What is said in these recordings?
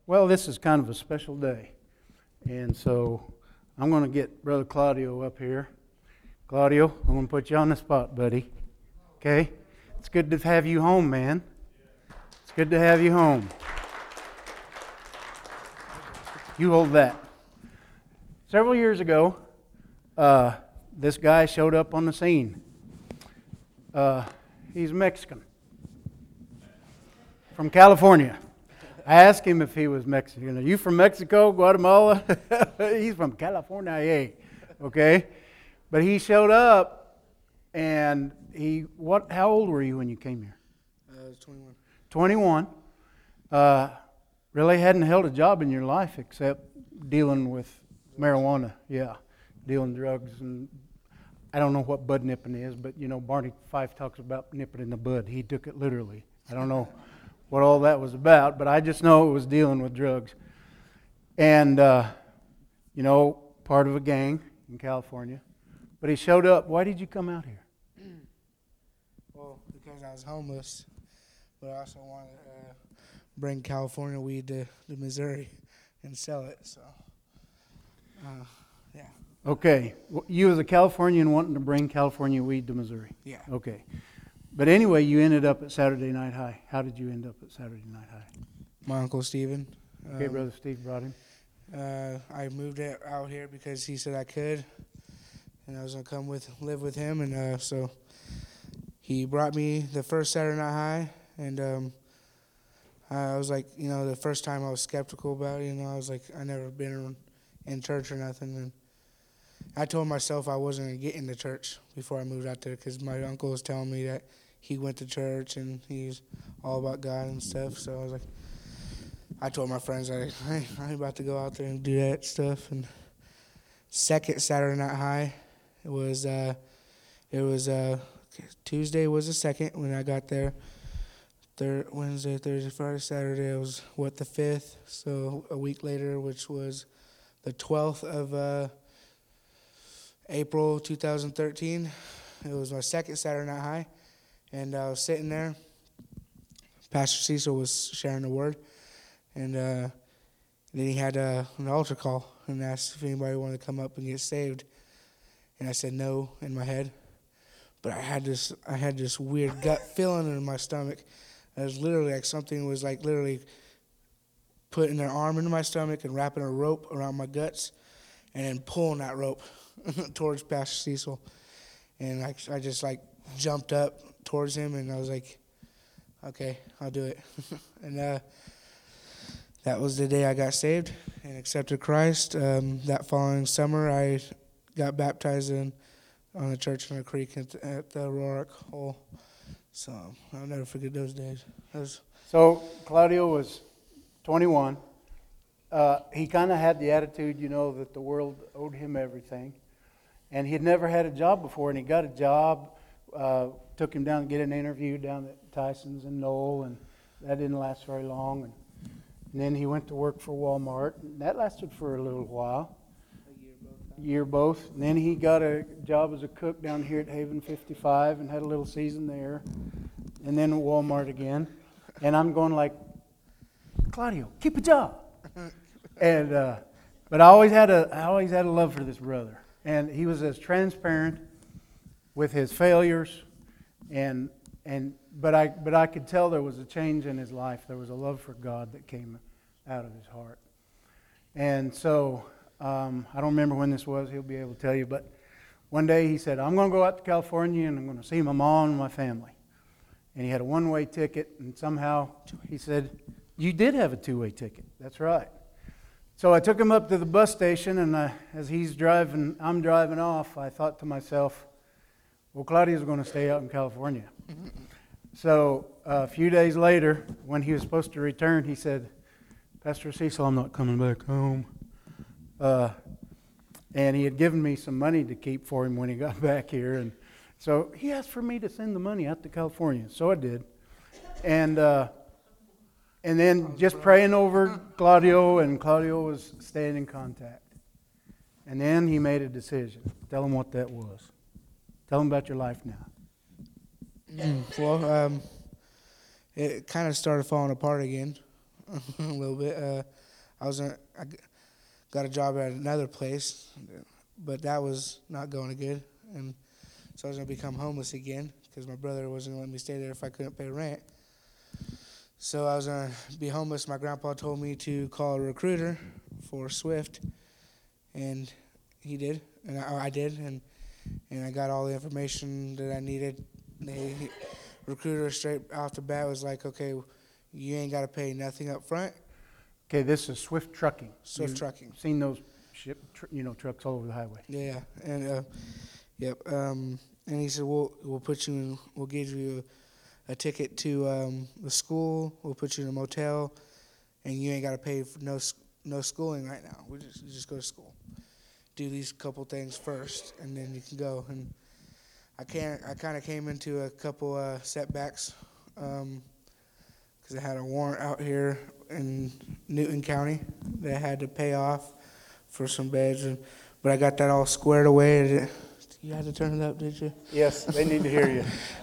Well, this is kind of a special day. And so I'm going to get Brother Claudio up here. Claudio, I'm going to put you on the spot, buddy. Okay? It's good to have you home, man. It's good to have you home. You hold that. Several years ago, this guy showed up on the scene. He's Mexican. From California. I asked him if he was Mexican. Are you from Mexico, Guatemala? He's from California, okay? But he showed up, and how old were you when you came here? I was 21. 21. Really hadn't held a job in your life except dealing with marijuana, dealing drugs. And I don't know what bud nipping is, but, Barney Fife talks about nipping in the bud. He took it literally. I don't know what all that was about, but I just know it was dealing with drugs. And, part of a gang in California. But he showed up. Why did you come out here? Well, because I was homeless, but I also wanted to bring California weed to Missouri and sell it. So, yeah. Okay. You as a Californian wanting to bring California weed to Missouri? Yeah. Okay. But anyway, you ended up at Saturday Night High. How did you end up at Saturday Night High? My Uncle Steven. Okay, Brother Steve brought him. I moved out here because he said I could, and I was going to come live with him. And so he brought me the first Saturday Night High, and I was like, the first time I was skeptical about it. I was like, I never been in church or nothing. And I told myself I wasn't going to get into church before I moved out there because my uncle was telling me that he went to church and he's all about God and stuff. So I was like, I told my friends, I ain't about to go out there and do that stuff. And second Saturday Night High, it was Tuesday was the second when I got there. Wednesday, Thursday, Friday, Saturday, it was the 5th. So a week later, which was the 12th of April 2013. It was my second Saturday Night High, and I was sitting there. Pastor Cecil was sharing the word, and then he had an altar call and asked if anybody wanted to come up and get saved. And I said no in my head, but I had this weird gut feeling in my stomach. It was literally like something was like literally putting their arm into my stomach and wrapping a rope around my guts, and then pulling that rope towards Pastor Cecil. And I just jumped up towards him, and I was like, okay, I'll do it. And that was the day I got saved and accepted Christ. That following summer, I got baptized on the church in the creek at the Rourke Hole. So I'll never forget those days. So Claudio was 21. He kind of had the attitude, that the world owed him everything. And he had never had a job before, and he got a job. Took him down to get an interview down at Tyson's in Knoll, and that didn't last very long. And then he went to work for Walmart, and that lasted for a little while. A year both. And then he got a job as a cook down here at Haven 55 and had a little season there. And then at Walmart again. And I'm going like, Claudio, keep a job. And but I always had a love for this brother. And he was as transparent with his failures, but I could tell there was a change in his life. There was a love for God that came out of his heart. And so I don't remember when this was. He'll be able to tell you. But one day he said, I'm going to go out to California and I'm going to see my mom and my family. And he had a one-way ticket, and somehow he said, you did have a two-way ticket. That's right. So I took him up to the bus station, and as I'm driving off, I thought to myself, well, Claudio's going to stay out in California. So a few days later, when he was supposed to return, he said, Pastor Cecil, I'm not coming back home. And he had given me some money to keep for him when he got back here. And so he asked for me to send the money out to California. So I did. And then just praying over Claudio, and Claudio was staying in contact. And then he made a decision. Tell him what that was. Tell him about your life now. Well, it kind of started falling apart again. a little bit. I got a job at another place, but that was not going good, and so I was gonna become homeless again because my brother wasn't gonna let me stay there if I couldn't pay rent. So I was gonna be homeless. My grandpa told me to call a recruiter for Swift, and he did, and I did, and I got all the information that I needed. Recruiter straight off the bat was like, okay, you ain't got to pay nothing up front. Okay, this is Swift Trucking. Swift You've Trucking. Seen those trucks all over the highway. Yeah, and yep. And he said, we'll give you a ticket to the school. We'll put you in a motel, and you ain't got to pay for no schooling right now. You just go to school. Do these couple things first, and then you can go. And I kind of came into a couple setbacks because I had a warrant out here in Newton County that I had to pay off for some beds, but I got that all squared away. You had to turn it up, did you? Yes, they need to hear you.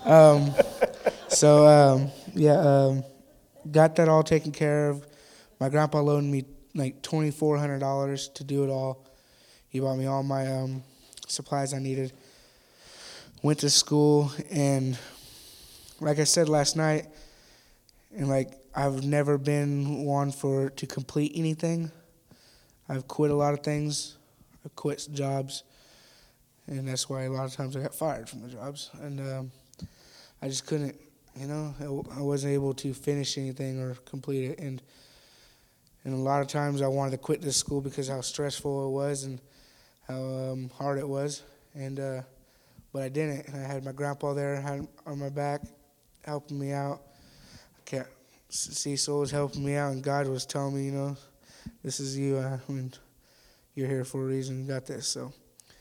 Got that all taken care of. My grandpa loaned me like $2,400 to do it all. He bought me all my supplies I needed. Went to school, and like I said last night, and like I've never been one to complete anything. I've quit a lot of things. I've quit jobs, and that's why a lot of times I got fired from the jobs. And I just couldn't, I wasn't able to finish anything or complete it. And a lot of times I wanted to quit this school because how stressful it was and how hard it was. And but I didn't. I had my grandpa there on my back, helping me out. Cecil was helping me out, and God was telling me, this is you. You're here for a reason. You got this. So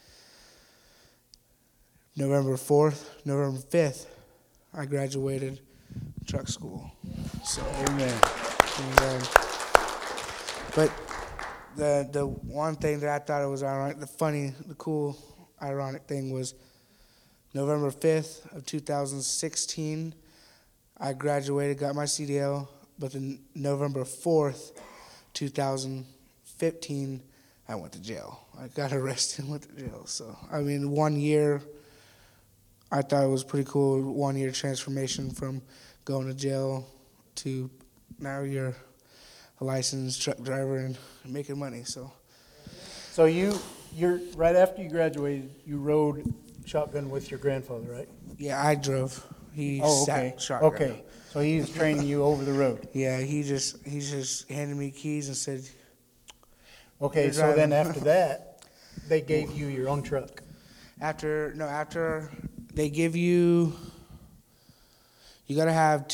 November 5th, I graduated truck school. So Amen. And, but the one thing that I thought it was ironic, the cool, ironic thing was November 5th of 2016, I graduated, got my CDL, but then November 4th, 2015, I went to jail. I got arrested and went to jail. So, 1 year, I thought it was pretty cool, 1 year transformation from going to jail to now you're a licensed truck driver and making money. So you're right after you graduated, you rode shotgun with your grandfather, right? Yeah, I drove. He sat shotgun. Okay, so he's training you over the road. Yeah, he just handed me keys and said. Okay, so then after that, they gave you your own truck. After they give you got to have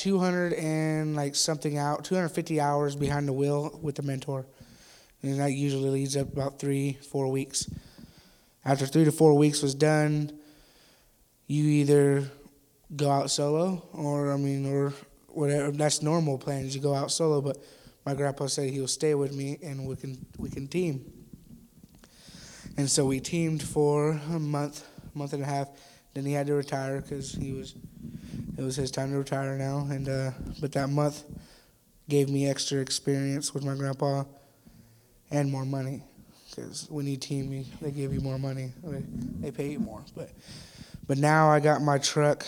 250 hours behind the wheel with the mentor, and that usually leads up about 3-4 weeks. After 3 to 4 weeks was done, you either go out solo or whatever. That's normal plans. You go out solo, but my grandpa said he'll stay with me and we can team. And so we teamed for a month and a half. Then he had to retire because it was his time to retire now. And but that month gave me extra experience with my grandpa and more money. Because when you team, they give you more money. They pay you more. But now I got my truck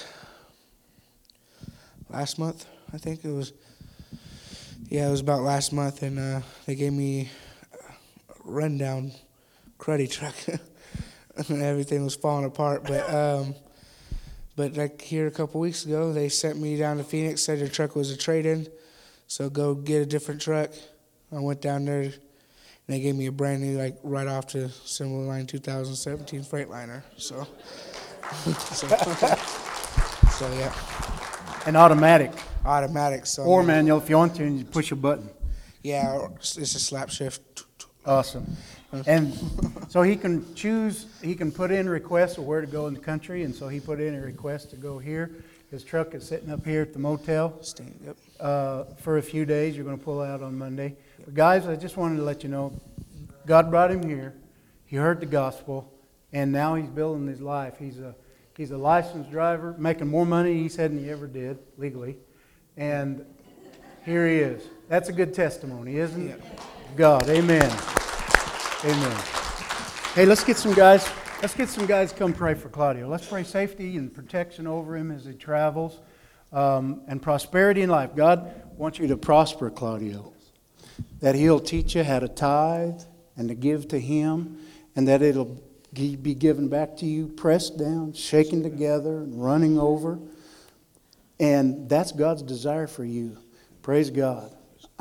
last month, I think it was. Yeah, it was about last month, and they gave me a rundown, cruddy truck. Everything was falling apart. But like here a couple weeks ago, they sent me down to Phoenix, said your truck was a trade-in, so go get a different truck. I went down there, and they gave me a brand new, right off the Assembly Line 2017 Freightliner. So yeah. An automatic. Automatic. So Or manual if you want to, and you push a button. Yeah, it's a slap shift. Awesome. And so he can put in requests of where to go in the country, and so he put in a request to go here. His truck is sitting up here at the motel for a few days. You're going to pull out on Monday. But guys, I just wanted to let you know, God brought him here. He heard the gospel, and now he's building his life. He's a licensed driver, making more money, he said, than he ever did legally. And Here he is. That's a good testimony, isn't it? Yeah. God, amen. Amen. Hey, let's get some guys come pray for Claudio. Let's pray safety and protection over him as he travels, and prosperity in life. God wants you to prosper, Claudio. That He'll teach you how to tithe and to give to Him, and that it'll be given back to you, pressed down, shaken together, and running over. And that's God's desire for you. Praise God.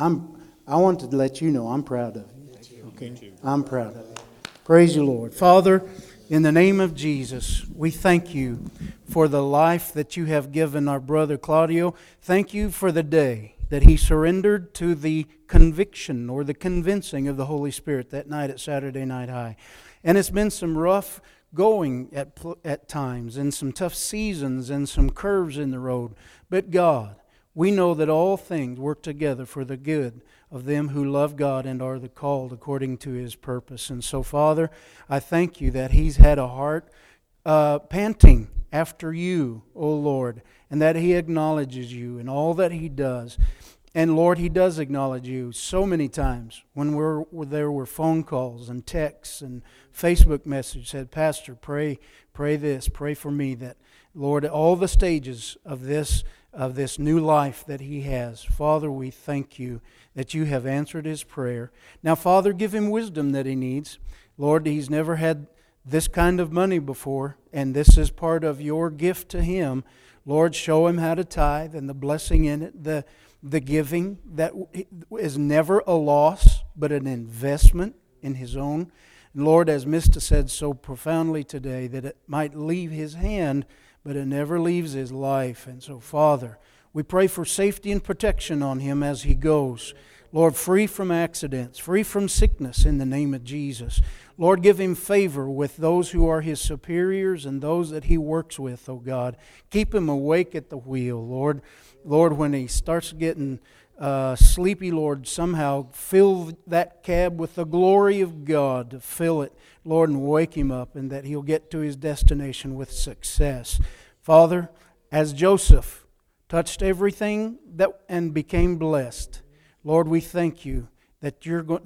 I want to let you know I'm proud of you. Okay? I'm proud of you. Praise you, Lord. Father, in the name of Jesus, we thank you for the life that you have given our brother Claudio. Thank you for the day that he surrendered to the conviction or the convincing of the Holy Spirit that night at Saturday Night High. And it's been some rough going at times, and some tough seasons, and some curves in the road. But God, we know that all things work together for the good of them who love God and are the called according to His purpose. And so, Father, I thank you that he's had a heart panting after you, O Lord, and that he acknowledges you in all that he does. And Lord, he does acknowledge you so many times when there were phone calls and texts and Facebook messages said, Pastor, pray this, pray for me. That, Lord, all the stages of this new life that he has, Father, we thank you that you have answered his prayer. Now, Father, give him wisdom that he needs. Lord, he's never had this kind of money before, and this is part of your gift to him. Lord, show him how to tithe and the blessing in it, the giving that is never a loss, but an investment in his own. Lord, as Mista said so profoundly today, that it might leave his hand, but it never leaves his life. And so, Father, we pray for safety and protection on him as he goes. Lord, free from accidents, free from sickness in the name of Jesus. Lord, give him favor with those who are his superiors and those that he works with, oh God. Keep him awake at the wheel, Lord. Lord, when he starts getting sleepy, Lord, somehow fill that cab with the glory of God, to fill it, Lord, and wake him up, and that he'll get to his destination with success. Father, as Joseph touched everything and became blessed, Lord, we thank you that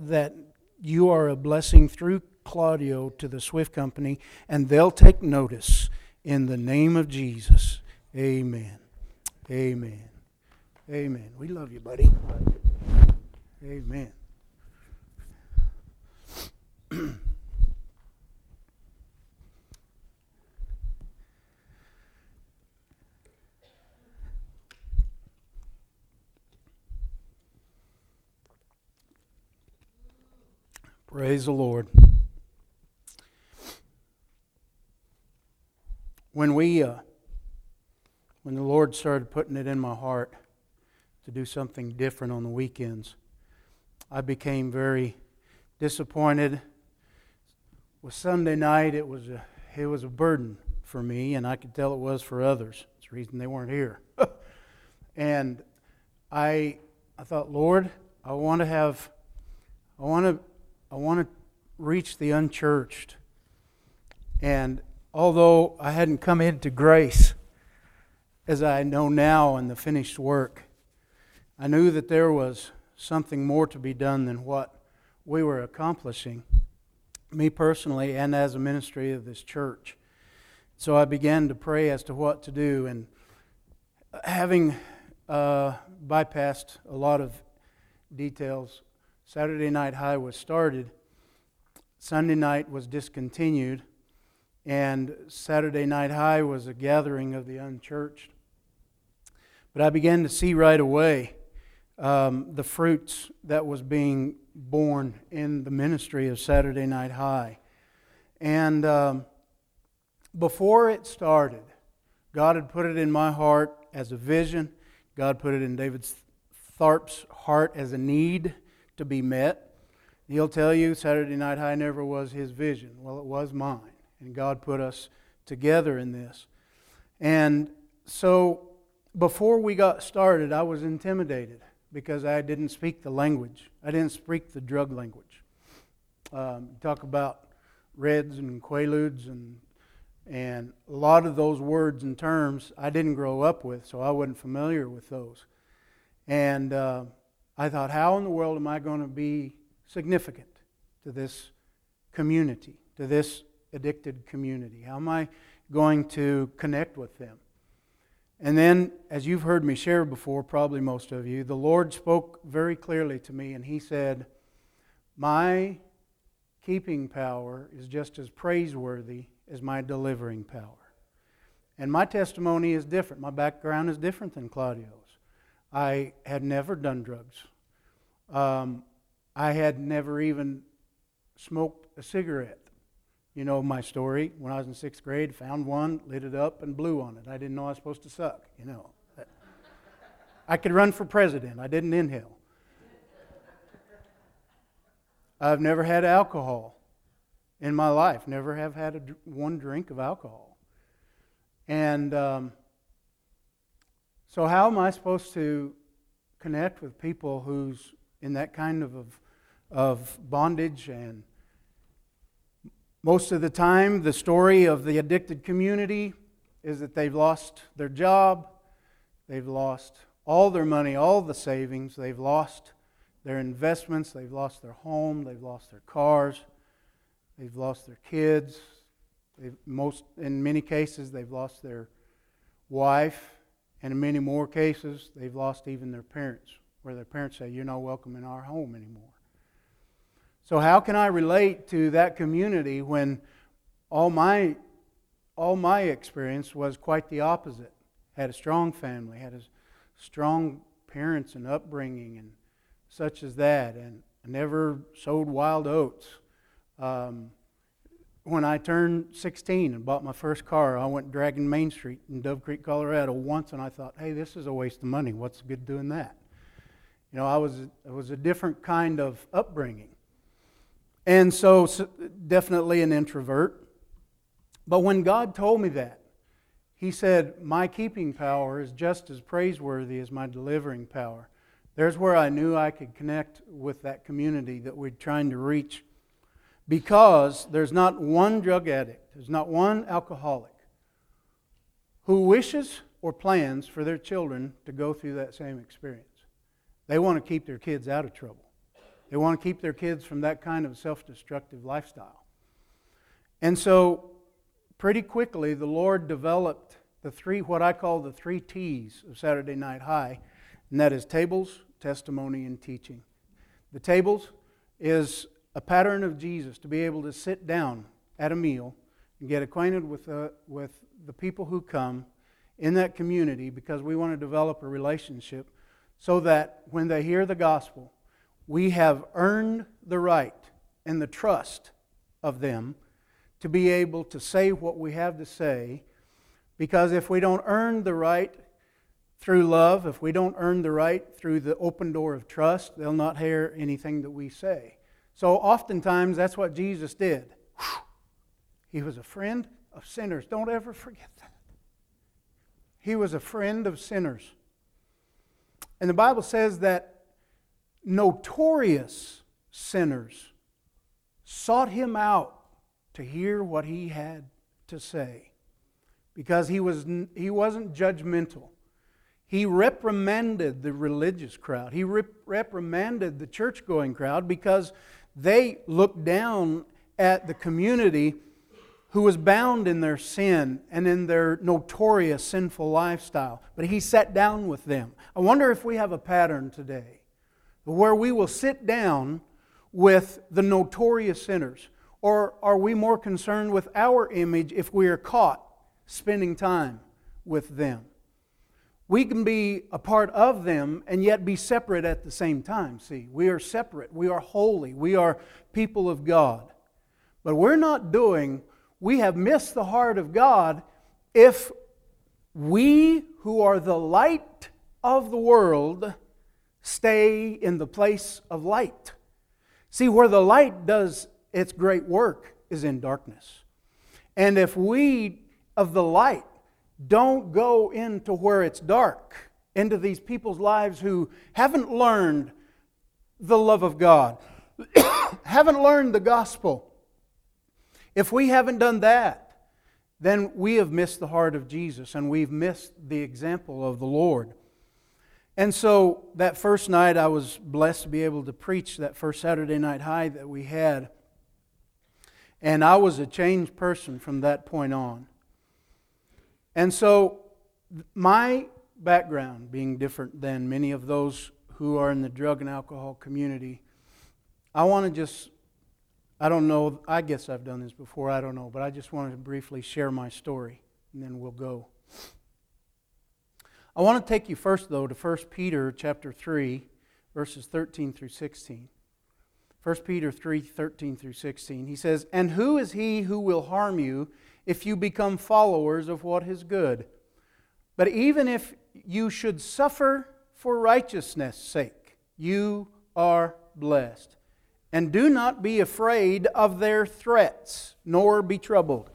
you are a blessing through Claudio to the Swift Company, and they'll take notice in the name of Jesus. Amen. Amen. Amen. We love you, buddy. Amen. Praise the Lord. When the Lord started putting it in my heart to do something different on the weekends, I became very disappointed. With Sunday night, it was a burden for me, and I could tell it was for others. It's the reason they weren't here. And I thought, Lord, I want to reach the unchurched. And although I hadn't come into grace as I know now in the finished work, I knew that there was something more to be done than what we were accomplishing, me personally and as a ministry of this church. So I began to pray as to what to do, and having bypassed a lot of details, Saturday Night High was started, Sunday night was discontinued, and Saturday Night High was a gathering of the unchurched. But I began to see right away the fruits that was being born in the ministry of Saturday Night High. And before it started, God had put it in my heart as a vision. God put it in David Tharp's heart as a need to be met. He'll tell you Saturday Night High never was his vision. Well, it was mine. And God put us together in this. And so before we got started, I was intimidated because I didn't speak the language. I didn't speak the drug language. Talk about Reds and Quaaludes and a lot of those words and terms I didn't grow up with, so I wasn't familiar with those. And I thought, how in the world am I going to be significant to this community, to this addicted community? How am I going to connect with them? And then, as you've heard me share before, probably most of you, the Lord spoke very clearly to me, and He said, my keeping power is just as praiseworthy as my delivering power. And my testimony is different. My background is different than Claudio's. I had never done drugs. I had never even smoked a cigarette. You know my story. When I was in 6th grade, found one, lit it up, and blew on it. I didn't know I was supposed to suck, you know. I could run for president. I didn't inhale. I've never had alcohol in my life. Never have had one drink of alcohol. And so how am I supposed to connect with people who's in that kind of bondage? And most of the time, the story of the addicted community is that they've lost their job, they've lost all their money, all the savings, they've lost their investments, they've lost their home, they've lost their cars, they've lost their kids. In many cases, they've lost their wife, and in many more cases, they've lost even their parents, where their parents say, "You're not welcome in our home anymore." So how can I relate to that community when all my experience was quite the opposite? Had a strong family, had a strong parents and upbringing and such as that, and I never sowed wild oats. When I turned 16 and bought my first car, I went dragging Main Street in Dove Creek, Colorado once, and I thought, hey, this is a waste of money. What's good doing that? You know, it was a different kind of upbringing. And so definitely an introvert. But when God told me that, He said, my keeping power is just as praiseworthy as my delivering power. There's where I knew I could connect with that community that we're trying to reach. Because there's not one drug addict, there's not one alcoholic who wishes or plans for their children to go through that same experience. They want to keep their kids out of trouble. They want to keep their kids from that kind of self-destructive lifestyle. And so, pretty quickly, the Lord developed what I call the 3 T's of Saturday Night High, and that is tables, testimony, and teaching. The tables is a pattern of Jesus to be able to sit down at a meal and get acquainted with the people who come in that community, because we want to develop a relationship so that when they hear the gospel, we have earned the right and the trust of them to be able to say what we have to say. Because if we don't earn the right through love, if we don't earn the right through the open door of trust, they'll not hear anything that we say. So oftentimes that's what Jesus did. He was a friend of sinners. Don't ever forget that. He was a friend of sinners. And the Bible says that notorious sinners sought Him out to hear what He had to say, because He wasn't judgmental. He reprimanded the religious crowd. He reprimanded the church-going crowd because they looked down at the community who was bound in their sin and in their notorious sinful lifestyle. But He sat down with them. I wonder if we have a pattern today where we will sit down with the notorious sinners. Or are we more concerned with our image if we are caught spending time with them? We can be a part of them and yet be separate at the same time. See, we are separate. We are holy. We are people of God. But we have missed the heart of God if we who are the light of the world stay in the place of light. See, where the light does its great work is in darkness. And if we of the light don't go into where it's dark, into these people's lives who haven't learned the love of God, haven't learned the gospel, if we haven't done that, then we have missed the heart of Jesus and we've missed the example of the Lord. And so that first night I was blessed to be able to preach that first Saturday Night High that we had. And I was a changed person from that point on. And so my background being different than many of those who are in the drug and alcohol community, I want to just, I don't know, I guess I've done this before, I don't know, but I just wanted to briefly share my story, and then we'll go. I want to take you first, though, to 1 Peter chapter 3, verses 13 through 16. 1 Peter 3, 13 through 16. He says, "And who is he who will harm you if you become followers of what is good? But even if you should suffer for righteousness' sake, you are blessed. And do not be afraid of their threats, nor be troubled.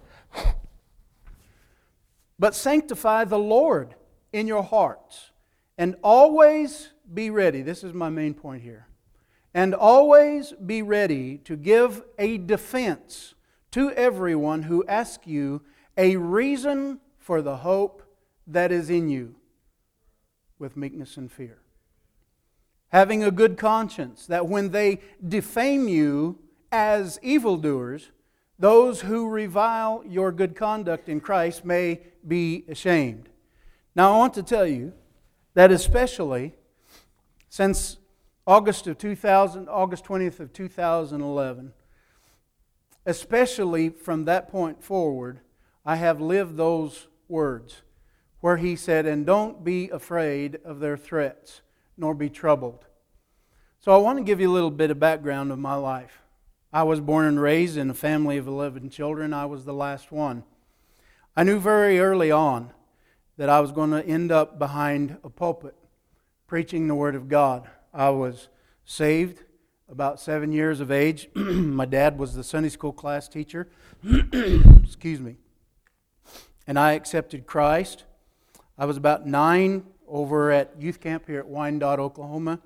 But sanctify the Lord in your hearts, and always be ready." This is my main point here. "And always be ready to give a defense to everyone who asks you a reason for the hope that is in you, with meekness and fear. Having a good conscience, that when they defame you as evildoers, those who revile your good conduct in Christ may be ashamed." Now I want to tell you that especially since August 20th of 2011, especially from that point forward, I have lived those words where he said, "And don't be afraid of their threats, nor be troubled." So I want to give you a little bit of background of my life. I was born and raised in a family of 11 children. I was the last one. I knew very early on that I was going to end up behind a pulpit preaching the Word of God. I was saved about 7 years of age. My dad was the Sunday school class teacher. Excuse me. And I accepted Christ. I was about 9 over at youth camp here at Wyandotte, Oklahoma,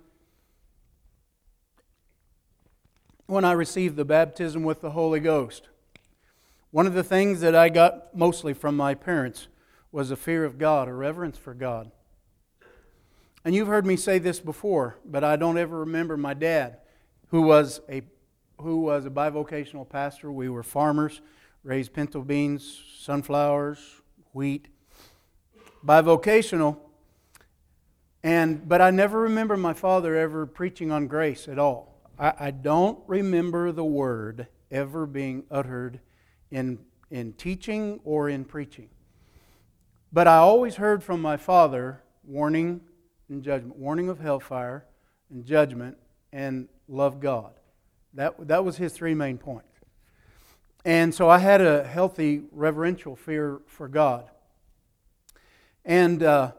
when I received the baptism with the Holy Ghost. One of the things that I got mostly from my parents was a fear of God, a reverence for God. And you've heard me say this before, but I don't ever remember my dad, who was a bivocational pastor. We were farmers, raised pinto beans, sunflowers, wheat, bivocational. But I never remember my father ever preaching on grace at all. I don't remember the word ever being uttered in teaching or in preaching. But I always heard from my father warning and judgment, warning of hellfire and judgment, and love God. That was his 3 main points. And so I had a healthy reverential fear for God. And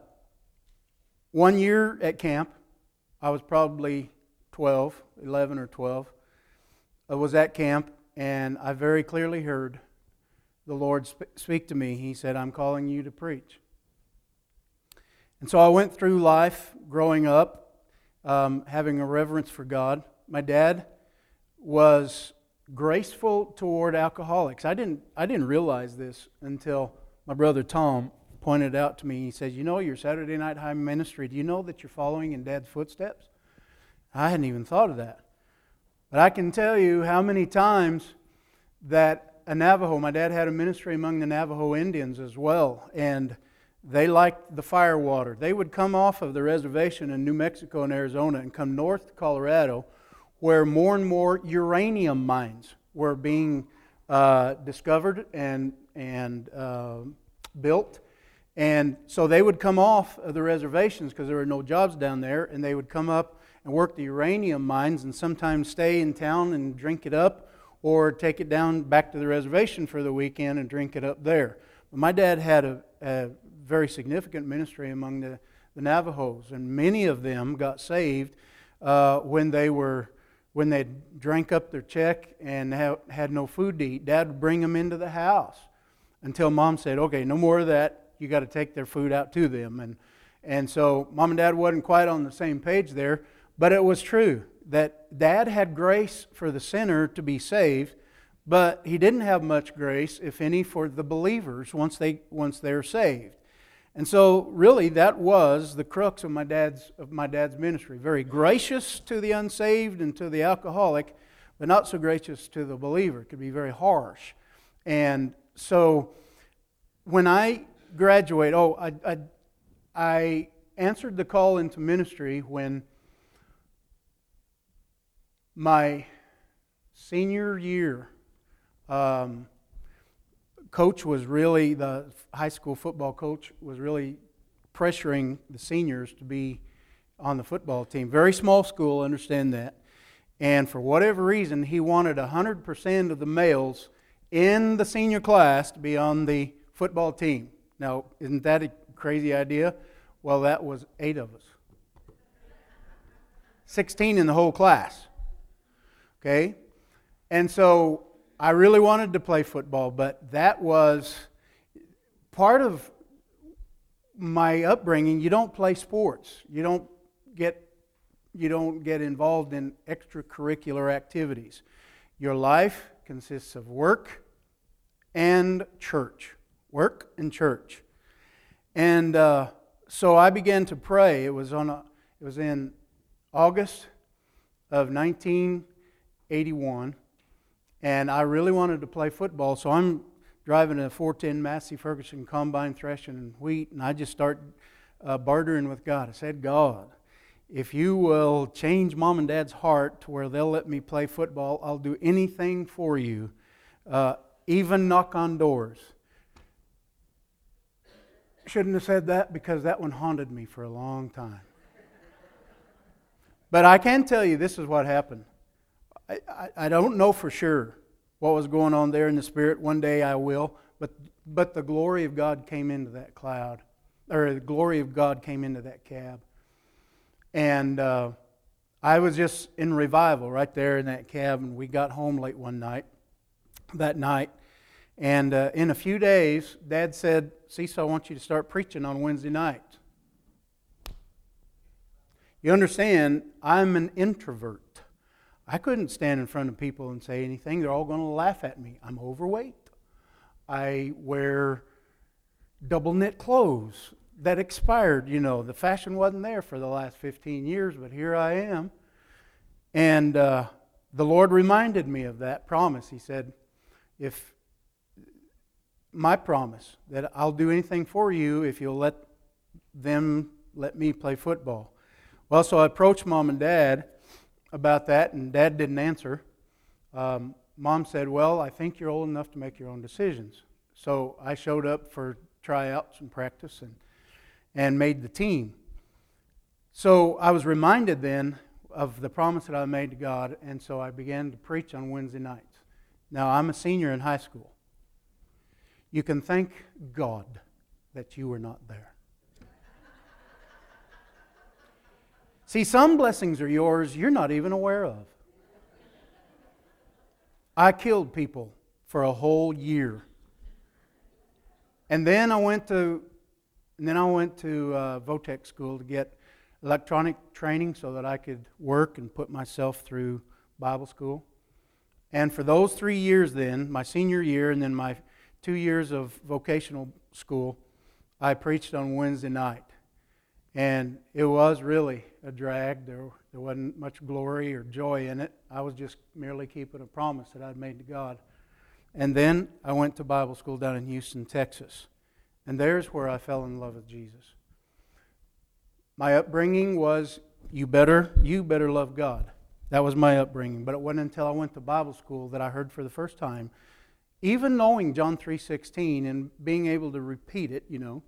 1 year at camp, I was probably 11 or 12. I was at camp, and I very clearly heard the Lord speak to me. He said, "I'm calling you to preach." And so I went through life growing up, having a reverence for God. My dad was graceful toward alcoholics. I didn't realize this until my brother Tom pointed out to me. He says, "You know, your Saturday Night High ministry, do you know that you're following in Dad's footsteps?" I hadn't even thought of that. But I can tell you how many times that my dad had a ministry among the Navajo Indians as well, and they liked the fire water. They would come off of the reservation in New Mexico and Arizona and come north to Colorado, where more and more uranium mines were being discovered and built. And so they would come off of the reservations because there were no jobs down there, and they would come up and work the uranium mines and sometimes stay in town and drink it up, or take it down back to the reservation for the weekend and drink it up there. But my dad had a very significant ministry among the Navajos, and many of them got saved when they drank up their check and had no food to eat. Dad would bring them into the house until Mom said, "Okay, no more of that. You got to take their food out to them." And so Mom and Dad wasn't quite on the same page there, but it was true that Dad had grace for the sinner to be saved, but he didn't have much grace, if any, for the believers once they're saved. And so really that was the crux of my dad's ministry. Very gracious to the unsaved and to the alcoholic, but not so gracious to the believer. It could be very harsh. And so when I graduated, I answered the call into ministry when my senior year, coach was really, the high school football coach was really pressuring the seniors to be on the football team. Very small school, understand that. And for whatever reason, he wanted 100% of the males in the senior class to be on the football team. Now, isn't that a crazy idea? Well, that was 8 of us. 16 in the whole class. Okay? And so I really wanted to play football, but that was part of my upbringing. You don't play sports. You don't get involved in extracurricular activities. Your life consists of work and church. Work and church. And so I began to pray. It was in August of 1981, and I really wanted to play football. So I'm driving a 410 Massey Ferguson combine threshing and wheat, and I just start bartering with God. I said, God, if you will change Mom and Dad's heart to where they'll let me play football, I'll do anything for you, even knock on doors. Shouldn't have said that because that one haunted me for a long time. But I can tell you this is what happened. I don't know for sure what was going on there in the Spirit. One day I will. But the glory of God came into that cloud. Or the glory of God came into that cab. And I was just in revival right there in that cab. And we got home late that night. And in a few days, Dad said, Cecil, I want you to start preaching on Wednesday nights. You understand, I'm an introvert. I couldn't stand in front of people and say anything. They're all going to laugh at me. I'm overweight. I wear double knit clothes that expired. You know, the fashion wasn't there for the last 15 years, but here I am. And the Lord reminded me of that promise. He said, my promise that I'll do anything for you if you'll let me play football. Well, so I approached Mom and Dad about that, and Dad didn't answer. Mom said, well, I think you're old enough to make your own decisions. So I showed up for tryouts and practice and made the team. So I was reminded then of the promise that I made to God, and so I began to preach on Wednesday nights. Now, I'm a senior in high school. You can thank God that you were not there. See, some blessings are yours you're not even aware of. I killed people for a whole year. And then I went to Votech school to get electronic training so that I could work and put myself through Bible school. And for those 3 years then, my senior year and then my 2 years of vocational school, I preached on Wednesday night. And it was really a drag. There wasn't much glory or joy in it. I was just merely keeping a promise that I'd made to God. And then I went to Bible school down in Houston, Texas. And there's where I fell in love with Jesus. My upbringing was, you better love God. That was my upbringing. But it wasn't until I went to Bible school that I heard for the first time, even knowing John 3:16 and being able to repeat it, you know,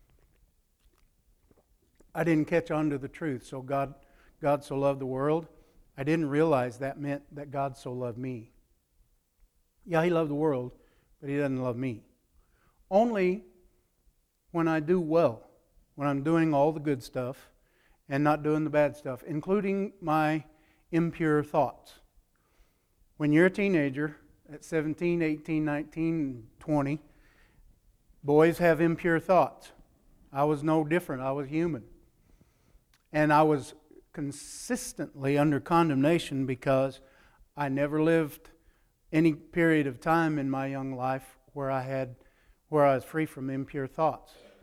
I didn't catch on to the truth. So God so loved the world. I didn't realize that meant that God so loved me. Yeah, He loved the world, but He doesn't love me. Only when I do well, when I'm doing all the good stuff and not doing the bad stuff, including my impure thoughts. When you're a teenager at 17, 18, 19, 20, boys have impure thoughts. I was no different. I was human. And I was consistently under condemnation because I never lived any period of time in my young life where I was free from impure thoughts.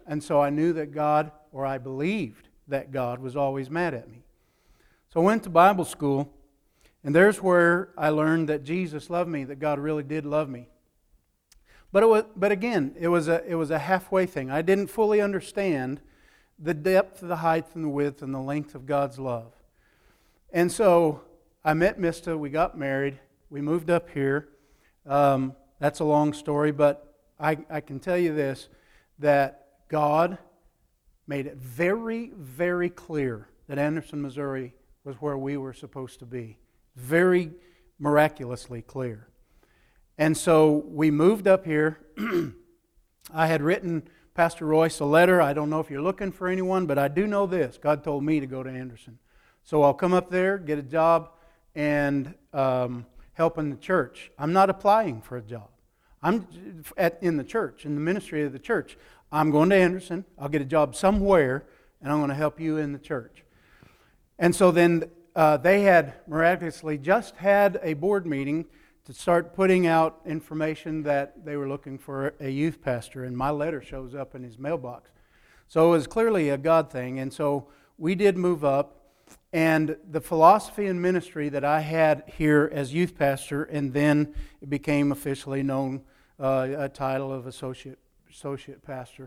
And so I knew that God, or I believed that God, was always mad at me. So I went to Bible school, and there's where I learned that Jesus loved me, that God really did love me. But again, it was a halfway thing. I didn't fully understand the depth, the height, and the width, and the length of God's love. And so I met Mista, we got married, we moved up here. That's a long story, but I can tell you this, that God made it very, very clear that Anderson, Missouri was where we were supposed to be. Very miraculously clear. And so we moved up here. I had written Pastor Royce a letter. I don't know if you're looking for anyone, but I do know this. God told me to go to Anderson. So I'll come up there, get a job, and help in the church. I'm not applying for a job. I'm in the church, in the ministry of the church. I'm going to Anderson. I'll get a job somewhere, and I'm going to help you in the church. And so then they had miraculously just had a board meeting to start putting out information that they were looking for a youth pastor, and my letter shows up in his mailbox. So it was clearly a God thing, and so we did move up, and the philosophy and ministry that I had here as youth pastor, and then it became officially known a title of associate pastor.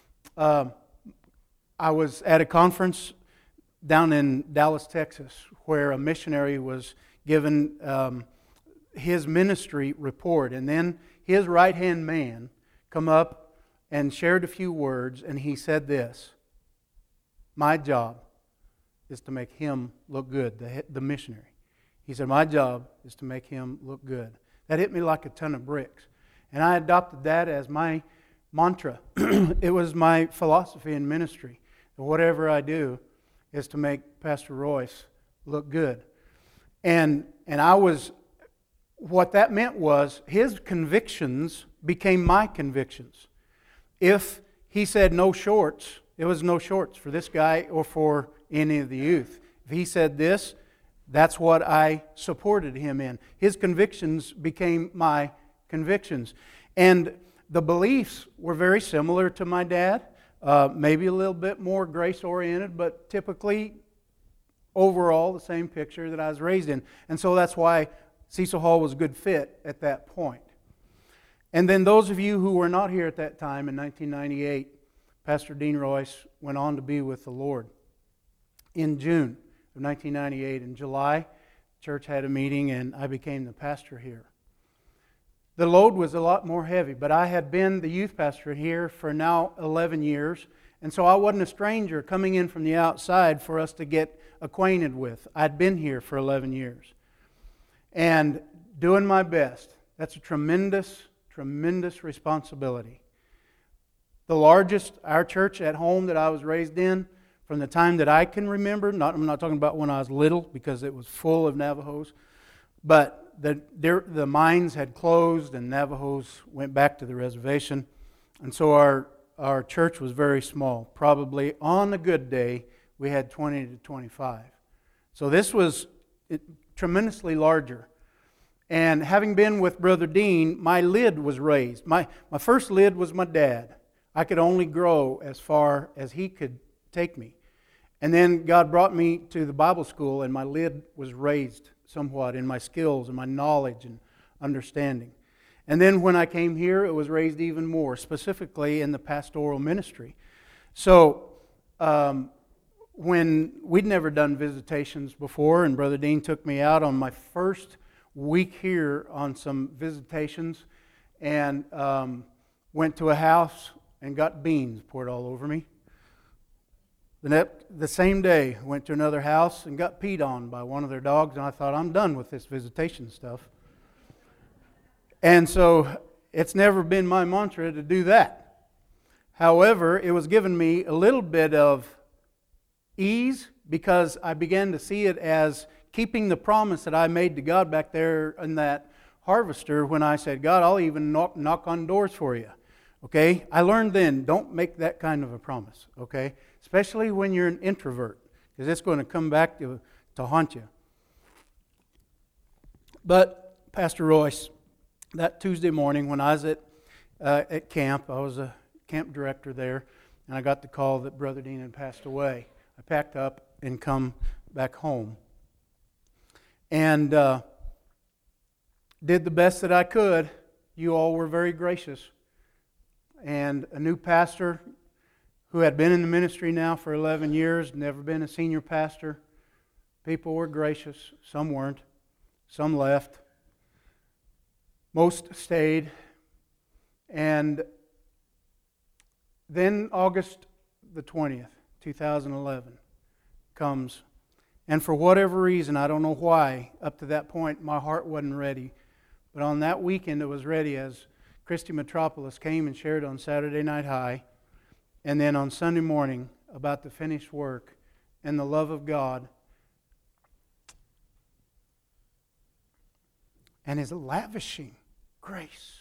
I was at a conference down in Dallas, Texas, where a missionary was given his ministry report, and then his right-hand man come up and shared a few words, and he said this: my job is to make him look good, the missionary. He said, my job is to make him look good. That hit me like a ton of bricks. And I adopted that as my mantra. It was my philosophy in ministry. Whatever I do is to make Pastor Royce look good. And what that meant was his convictions became my convictions. If he said no shorts, it was no shorts for this guy or for any of the youth. If he said this, that's what I supported him in. His convictions became my convictions. And the beliefs were very similar to my dad, maybe a little bit more grace-oriented, but typically, overall, the same picture that I was raised in. And so that's why Cecil Hall was a good fit at that point. And then those of you who were not here at that time in 1998, Pastor Dean Royce went on to be with the Lord. In June of 1998, in July, the church had a meeting and I became the pastor here. The load was a lot more heavy, but I had been the youth pastor here for now 11 years, and so I wasn't a stranger coming in from the outside for us to get acquainted with. I'd been here for 11 years. And doing my best. That's a tremendous, tremendous responsibility. The largest, our church at home that I was raised in, from the time that I can remember, I'm not talking about when I was little, because it was full of Navajos, but the mines had closed and Navajos went back to the reservation. And so our church was very small. Probably on a good day, we had 20 to 25. So this was tremendously larger. And having been with Brother Dean, my lid was raised. My first lid was my dad. I could only grow as far as he could take me. And then God brought me to the Bible school, and my lid was raised somewhat in my skills and my knowledge and understanding. And then when I came here, it was raised even more, specifically in the pastoral ministry. So when we'd never done visitations before, and Brother Dean took me out on my first week here on some visitations, and went to a house and got beans poured all over me. The same day, went to another house and got peed on by one of their dogs, and I thought, I'm done with this visitation stuff. And so it's never been my mantra to do that. However, it was given me a little bit of ease because I began to see it as keeping the promise that I made to God back there in that harvester when I said, God, I'll even knock on doors for you. Okay? I learned then, don't make that kind of a promise. Okay? Especially when you're an introvert, because it's going to come back to haunt you. But Pastor Royce, that Tuesday morning when I was at camp, I was a camp director there, and I got the call that Brother Dean had passed away. I packed up and come back home. And did the best that I could. You all were very gracious. And a new pastor who had been in the ministry now for 11 years, never been a senior pastor. People were gracious. Some weren't. Some left. Most stayed. And then August the 20th, 2011 comes. And for whatever reason, I don't know why, up to that point my heart wasn't ready. But on that weekend it was ready as Christy Metropolis came and shared on Saturday Night High. And then on Sunday morning about the finished work and the love of God and His lavishing grace.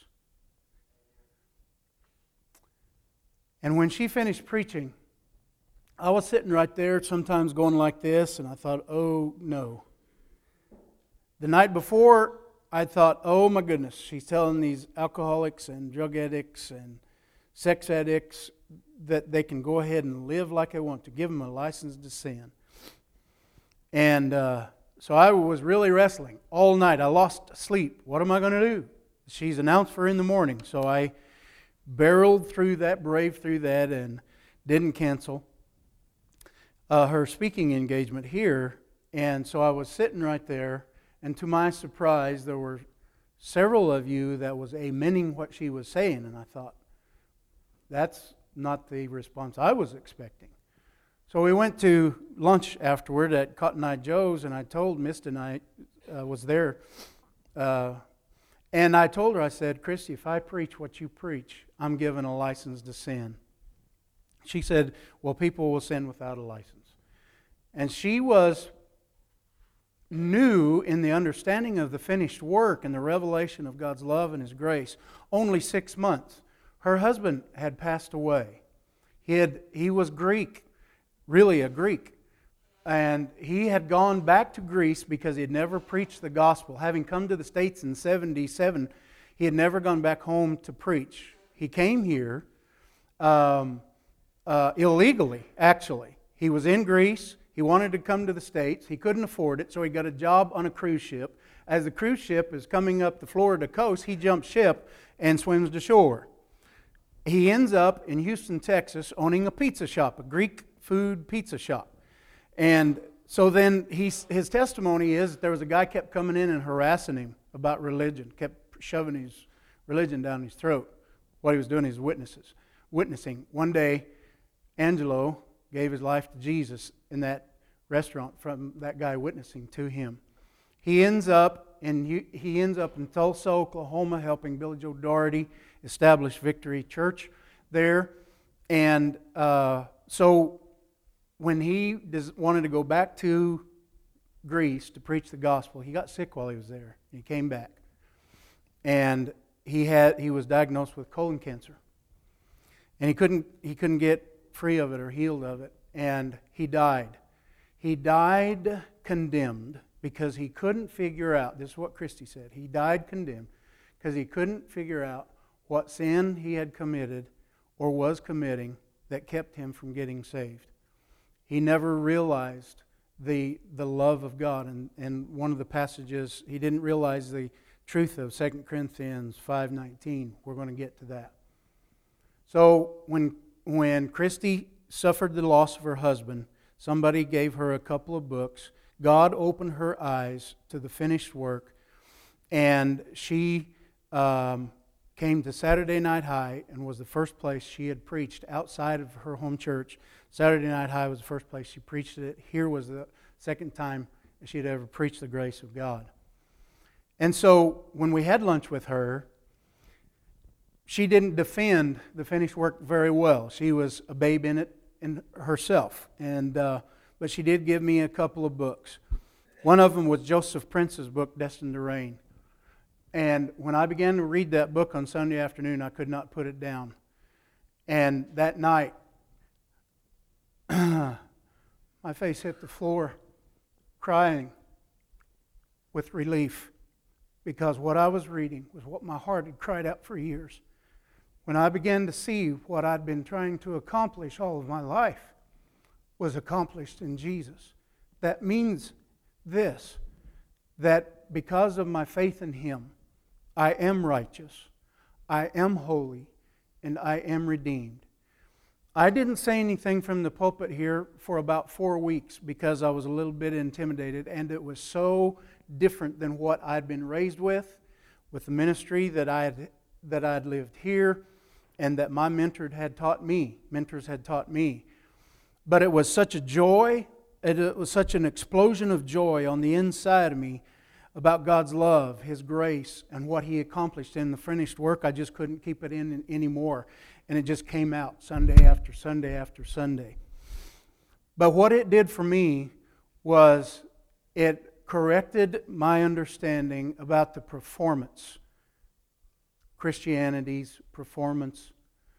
And when she finished preaching, I was sitting right there, sometimes going like this, and I thought, oh no. The night before, I thought, oh my goodness, she's telling these alcoholics and drug addicts and sex addicts that they can go ahead and live like they want to, give them a license to sin. And so I was really wrestling all night. I lost sleep. What am I going to do? She's announced for in the morning. So I barreled through that, braved through that, and didn't cancel her speaking engagement here. And so I was sitting right there, and to my surprise, there were several of you that was amening what she was saying. And I thought, that's not the response I was expecting. So we went to lunch afterward at Cotton Eye Joe's, and I told Mist and I was there. And I told her, I said, Christy, if I preach what you preach, I'm given a license to sin. She said, well, people will sin without a license. And she was new in the understanding of the finished work and the revelation of God's love and His grace. Only 6 months. Her husband had passed away. He was Greek, really a Greek. And he had gone back to Greece because he had never preached the gospel. Having come to the States in 1977, he had never gone back home to preach. He came here illegally, actually. He was in Greece. He wanted to come to the States. He couldn't afford it, so he got a job on a cruise ship. As the cruise ship is coming up the Florida coast, he jumps ship and swims to shore. He ends up in Houston, Texas, owning a pizza shop, a Greek food pizza shop. And so then his testimony is there was a guy kept coming in and harassing him about religion, kept shoving his religion down his throat. What he was doing is witnessing. One day, Angelo gave his life to Jesus in that restaurant from that guy witnessing to him. He ends up in Tulsa, Oklahoma, helping Billy Joe Doherty establish Victory Church there. And so when he wanted to go back to Greece to preach the gospel, he got sick while he was there. He came back. And he was diagnosed with colon cancer. And he couldn't get free of it or healed of it. And he died. He died condemned because he couldn't figure out, this is what Christy said, he died condemned because he couldn't figure out what sin he had committed or was committing that kept him from getting saved. He never realized the love of God. And one of the passages, he didn't realize the truth of 2 Corinthians 5:19. We're going to get to that. So when Christy suffered the loss of her husband, somebody gave her a couple of books. God opened her eyes to the finished work, and she came to Saturday Night High and was the first place she had preached outside of her home church. Saturday Night High was the first place she preached it. Here was the second time she had ever preached the grace of God. And so when we had lunch with her, she didn't defend the finished work very well. She was a babe in it herself. But she did give me a couple of books. One of them was Joseph Prince's book, Destined to Reign. And when I began to read that book on Sunday afternoon, I could not put it down. And that night, my face hit the floor, crying with relief, because what I was reading was what my heart had cried out for years. when I began to see what I'd been trying to accomplish all of my life was accomplished in Jesus. That means this, that because of my faith in Him, I am righteous, I am holy, and I am redeemed. I didn't say anything from the pulpit here for about 4 weeks because I was a little bit intimidated, and it was so different than what I'd been raised with the ministry that I'd lived here, and that my mentors had taught me. But it was such a joy, it was such an explosion of joy on the inside of me about God's love, His grace, and what He accomplished in the finished work. I just couldn't keep it in anymore. And it just came out Sunday after Sunday after Sunday. But what it did for me was it corrected my understanding about the performance, Christianity's performance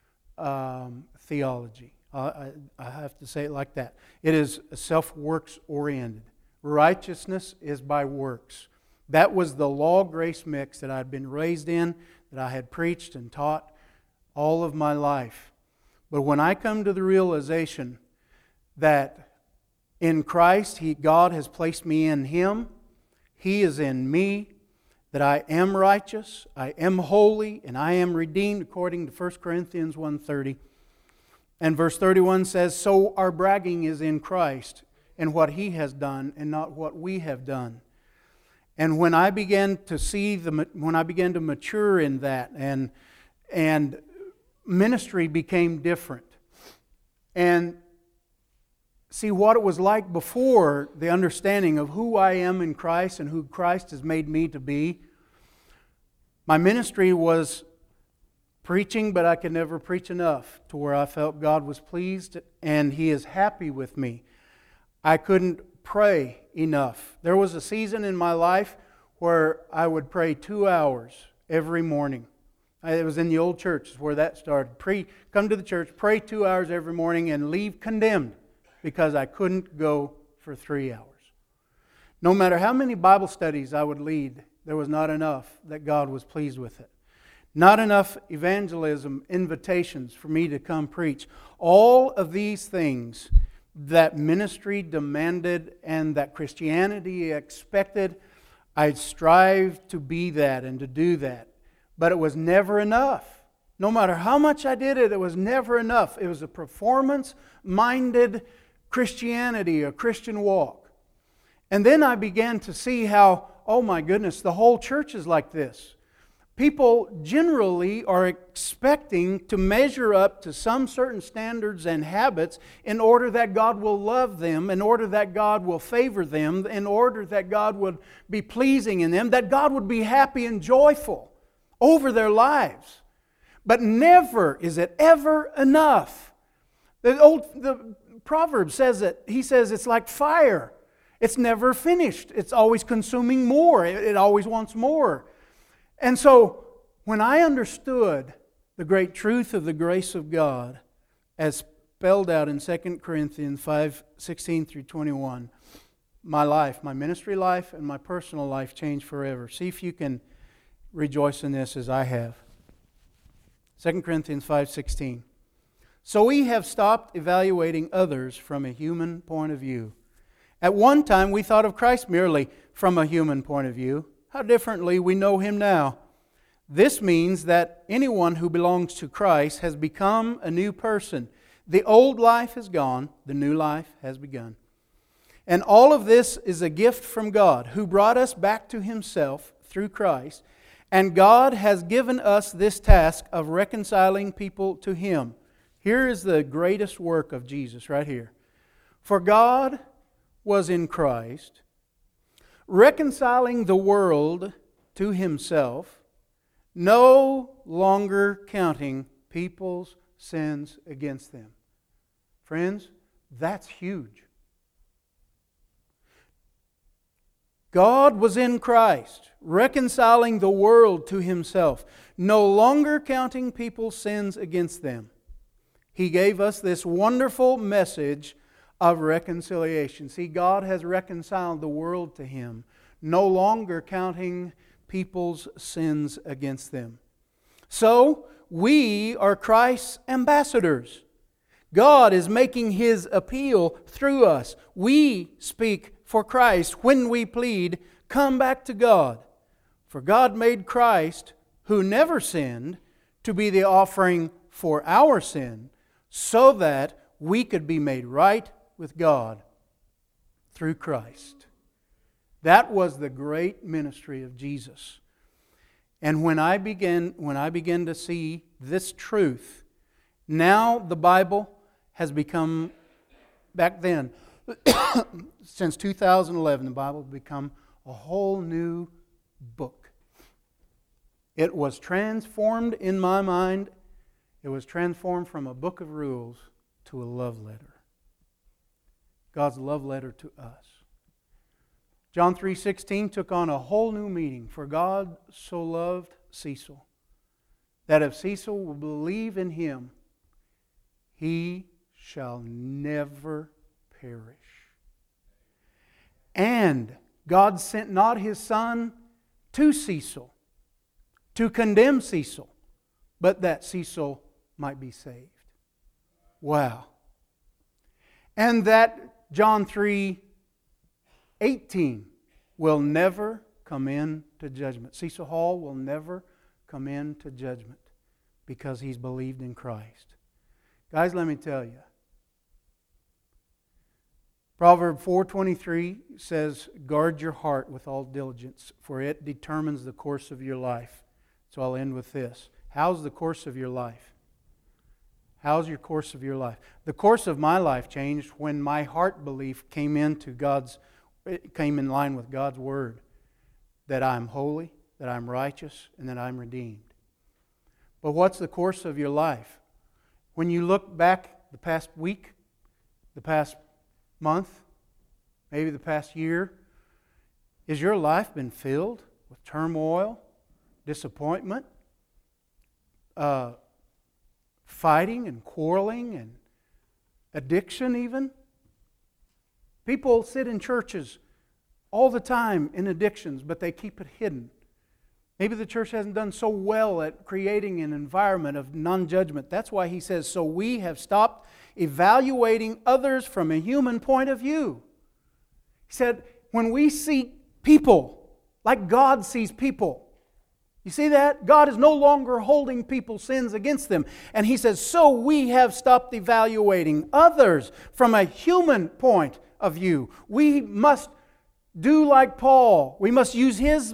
theology. I have to say it like that. It is self-works oriented. Righteousness is by works. That was the law-grace mix that I'd been raised in, that I had preached and taught all of my life. But when I come to the realization that in Christ, God has placed me in Him, He is in me, that I am righteous, I am holy, and I am redeemed according to 1 Corinthians 1:30. And verse 31 says, so our bragging is in Christ and what He has done and not what we have done. And when I began to when I began to mature in that, and ministry became different, and see what it was like before the understanding of who I am in Christ and who Christ has made me to be. My ministry was preaching, but I could never preach enough to where I felt God was pleased and He is happy with me. I couldn't pray enough. There was a season in my life where I would pray 2 hours every morning. It was in the old church where that started. Come to the church, pray 2 hours every morning, and leave condemned because I couldn't go for 3 hours. No matter how many Bible studies I would lead, there was not enough that God was pleased with it. Not enough evangelism, invitations for me to come preach. All of these things that ministry demanded and that Christianity expected, I strived to be that and to do that. But it was never enough. No matter how much I did it, it was never enough. It was a performance-minded Christianity, a Christian walk. And then I began to see how, oh my goodness, the whole church is like this. People generally are expecting to measure up to some certain standards and habits in order that God will love them, in order that God will favor them, in order that God would be pleasing in them, that God would be happy and joyful over their lives. But never is it ever enough. The Proverb says it. He says it's like fire. It's never finished. It's always consuming more. It always wants more. And so, when I understood the great truth of the grace of God, as spelled out in 2 Corinthians 5:16 through 21, my life, my ministry life, and my personal life changed forever. See if you can rejoice in this as I have. 2 Corinthians 5:16. So we have stopped evaluating others from a human point of view. At one time, we thought of Christ merely from a human point of view. How differently we know Him now. This means that anyone who belongs to Christ has become a new person. The old life is gone, the new life has begun. And all of this is a gift from God, who brought us back to Himself through Christ. And God has given us this task of reconciling people to Him. Here is the greatest work of Jesus right here. For God was in Christ, reconciling the world to Himself, no longer counting people's sins against them. Friends, that's huge. God was in Christ, reconciling the world to Himself, no longer counting people's sins against them. He gave us this wonderful message of reconciliation. See, God has reconciled the world to Him, no longer counting people's sins against them. So, we are Christ's ambassadors. God is making His appeal through us. We speak for Christ when we plead, "Come back to God." For God made Christ, who never sinned, to be the offering for our sin, so that we could be made right with God through Christ. That was the great ministry of Jesus. And when I began to see this truth, now the Bible has become, back then, since 2011, the Bible has become a whole new book. It was transformed in my mind. It was transformed from a book of rules to a love letter. God's love letter to us. John 3:16 took on a whole new meaning. For God so loved Cecil, that if Cecil will believe in Him, he shall never perish. And God sent not His Son to Cecil to condemn Cecil, but that Cecil might be saved. Wow. And that John 3:18 will never come into judgment. Cecil Hall will never come into judgment because he's believed in Christ. Guys, let me tell you. Proverb 4:23 says, "Guard your heart with all diligence, for it determines the course of your life." So I'll end with this. How's the course of your life? How's your course of your life? The course of my life changed when my heart belief came in line with God's Word. That I'm holy, that I'm righteous, and that I'm redeemed. But what's the course of your life? When you look back the past week, the past month, maybe the past year, has your life been filled with turmoil, disappointment, fighting and quarreling and addiction even? People sit in churches all the time in addictions, but they keep it hidden. Maybe the church hasn't done so well at creating an environment of non-judgment. That's why he says, so we have stopped evaluating others from a human point of view. He said, when we see people like God sees people, you see that? God is no longer holding people's sins against them. And he says, so we have stopped evaluating others from a human point of view. We must do like Paul. We must use his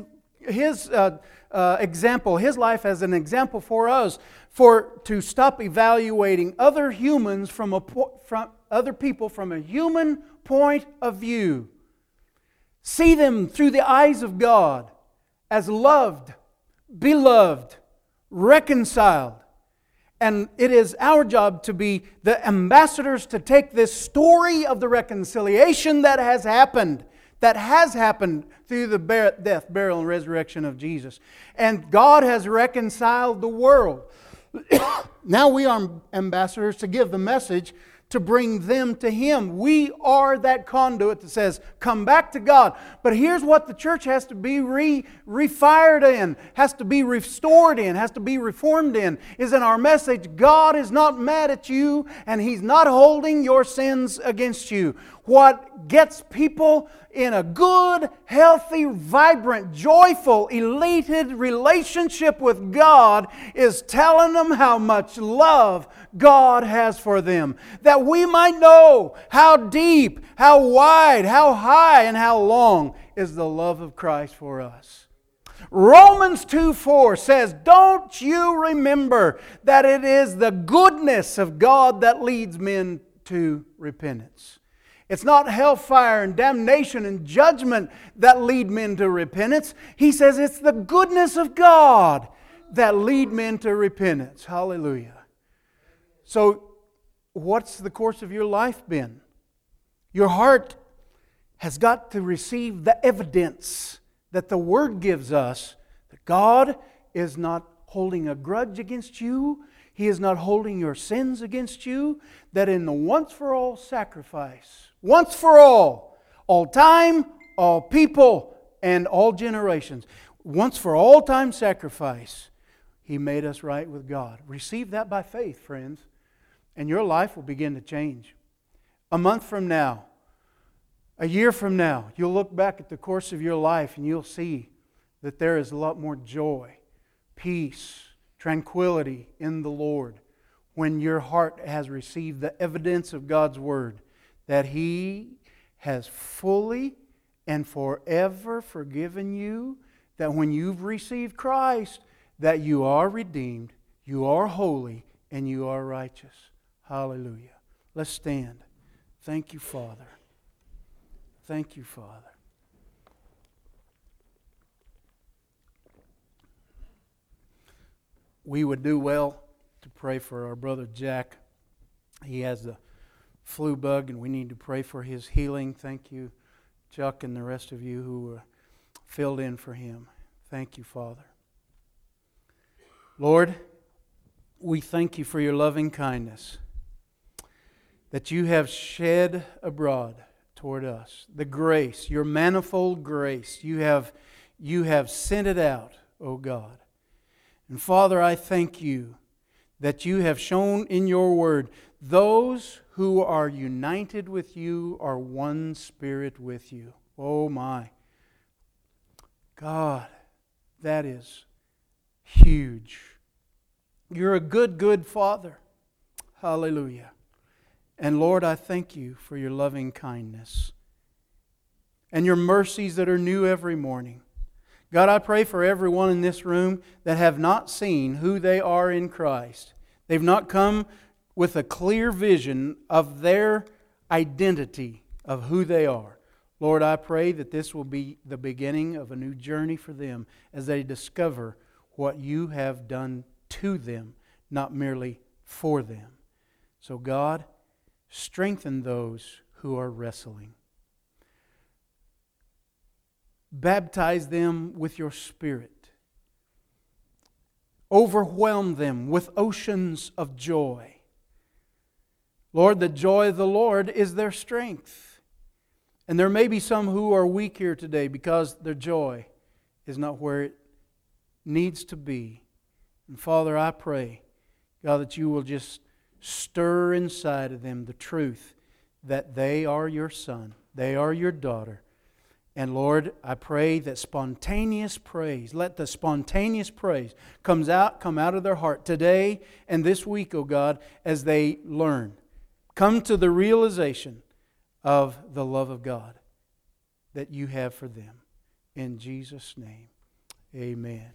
example, his life as an example for us, to stop evaluating other humans from other people from a human point of view. See them through the eyes of God as loved, beloved, reconciled. And it is our job to be the ambassadors to take this story of the reconciliation that has happened through the death, burial, and resurrection of Jesus. And God has reconciled the world. Now we are ambassadors to give the message to bring them to Him. We are that conduit that says, come back to God. But here's what the church has to be refired in, has to be restored in, has to be reformed in, is in our message, God is not mad at you and He's not holding your sins against you. What gets people in a good, healthy, vibrant, joyful, elated relationship with God is telling them how much love God has for them. That we might know how deep, how wide, how high, and how long is the love of Christ for us. Romans 2:4 says, don't you remember that it is the goodness of God that leads men to repentance? It's not hellfire and damnation and judgment that lead men to repentance. He says it's the goodness of God that lead men to repentance. Hallelujah. So, what's the course of your life been? Your heart has got to receive the evidence that the Word gives us that God is not holding a grudge against you. He is not holding your sins against you. That in the once-for-all sacrifice, once for all time, all people, and all generations, once for all time sacrifice, He made us right with God. Receive that by faith, friends, and your life will begin to change. A month from now, a year from now, you'll look back at the course of your life and you'll see that there is a lot more joy, peace, tranquility in the Lord when your heart has received the evidence of God's Word that He has fully and forever forgiven you, that when you've received Christ, that you are redeemed, you are holy, and you are righteous. Hallelujah. Let's stand. Thank you, Father. Thank you, Father. We would do well to pray for our brother Jack. He has the flu bug, and we need to pray for his healing. Thank you, Chuck, and the rest of you who filled in for him. Thank you, Father. Lord, we thank you for your loving kindness that you have shed abroad toward us. The grace, your manifold grace, you have sent it out, O God. And Father, I thank you that you have shown in your word those who are united with you are one spirit with you. Oh my. God, that is huge. You're a good, good Father. Hallelujah. And Lord, I thank you for your loving kindness and your mercies that are new every morning. God, I pray for everyone in this room that have not seen who they are in Christ. They've not come with a clear vision of their identity of who they are. Lord, I pray that this will be the beginning of a new journey for them as they discover what you have done to them, not merely for them. So God, strengthen those who are wrestling. Baptize them with your Spirit. Overwhelm them with oceans of joy. Lord, the joy of the Lord is their strength. And there may be some who are weak here today because their joy is not where it needs to be. And Father, I pray, God, that you will just stir inside of them the truth that they are your son, they are your daughter. And Lord, I pray that spontaneous praise, let the spontaneous praise come out of their heart today and this week, oh God, as they learn. Come to the realization of the love of God that you have for them. In Jesus' name, amen.